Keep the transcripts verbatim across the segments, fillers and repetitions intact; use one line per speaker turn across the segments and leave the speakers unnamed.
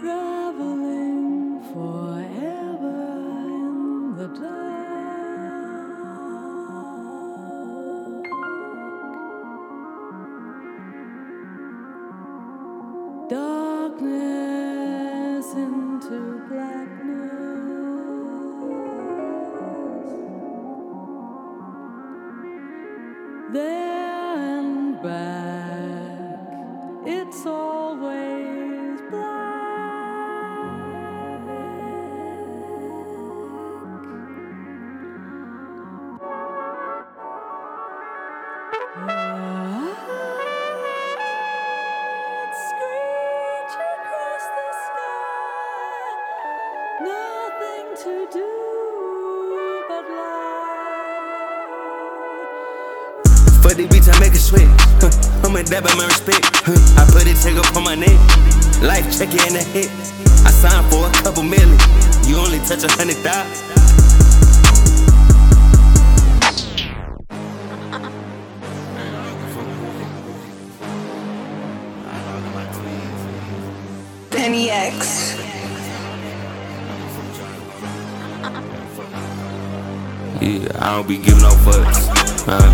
traveling forever in the dark. Darkness into blackness. There and back, it's always black. Birds screech across the sky, nothing to do but lie.
For the bitch, I make a sweat. Huh. I'm a dab, my respect. Huh. I put it, check up on my neck. Life check it in the hit. I signed for a couple million. You only touch a hundred thousand.
Penny X.
Yeah, I don't be giving no fucks. Huh.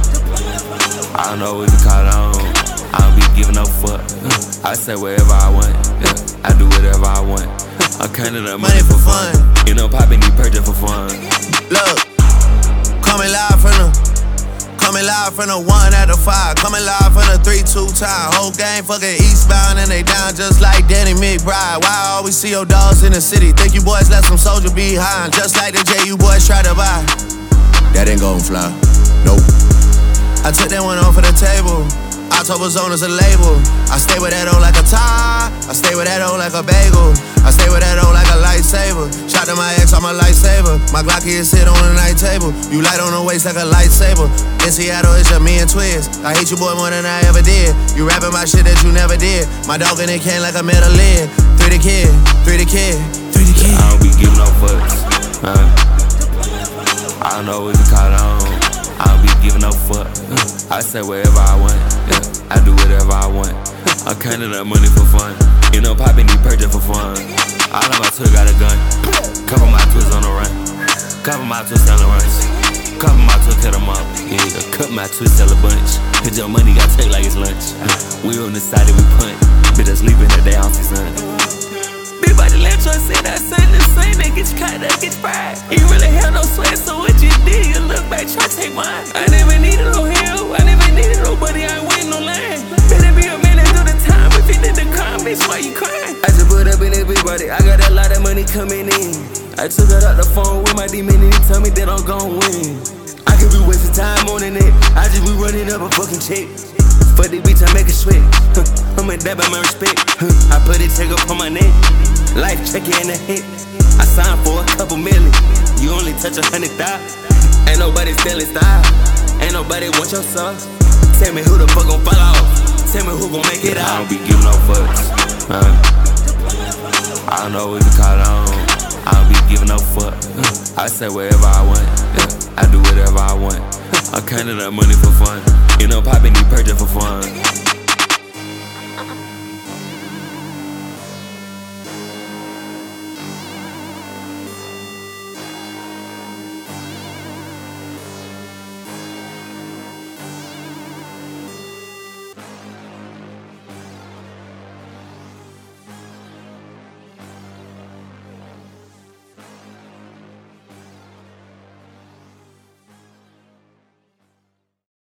I don't know what you call it on. I don't be giving no fuck. Uh, I say whatever I want. Yeah, I do whatever I want. I counted up money, money for fun. fun. You know, poppin' these purchase for fun.
Look, coming live from the, coming live from the one out of five. Coming live from the three, two time. Whole game fucking eastbound and they down just like Danny McBride. Why I always see your dogs in the city? Think you boys left some soldier behind, just like the J you boys try to buy. That ain't gon' fly, nope. I took that one off of the table. October Zone is a label. I stay with that O like a tie. I stay with that O like a bagel. I stay with that O like a lightsaber. Shot to my ex, I'm a lightsaber. My Glocky is sit on the night table. You light on the waist like a lightsaber. In Seattle, it's just me and Twiz. I hate you, boy, more than I ever did. You rapping my shit that you never did. My dog in it can like a metal lid. Three the kid, three the kid, three the kid.
I don't be giving no fucks. Uh, I don't know what you call it on. I don't be giving no fuck. Uh, I say whatever I want. Yeah, I do whatever I want. I counted up money for fun. You know, poppin' these purchase for fun. All of my toys got a gun. Couple my toys on the run. Couple my toys on the runs. Couple my toys cut them up. Yeah, cut my toys sell a bunch. Cause your money got take like it's lunch. We on the side that we punt. Bitch, I sleep in the day off the sun. Big body left choice, say that same the same. They get you cut up, get fried. You really have no sweat, so what you did, you look back, try to take mine. I never needed no help, I never needed nobody, I ain't waiting no line. Better be a man and do the time, if you did the crime, bitch, why you crying? I just put up in this big body, I got a lot of money coming in. I took it out the phone with my demon and he tell me that I'm gon' win. I could be wasting time on the net, I just be running up a fucking check. For the bitch, I make a sweat. Huh. I'm a dab, my respect. Huh. I put it, check up on my neck. Life check it in the hit. I signed for a couple million. You only touch a hundred thousand. Ain't nobody stealing style. Ain't nobody want your sauce. Tell me who the fuck gon' fall off. Tell me who gon' make it out. I don't be giving no fucks. Huh. I don't know what you call it on. I don't be giving no fuck. Huh. I say whatever I want. Yeah, I do whatever I want. I counted up money for fun. You know, poppin' these purchase for fun.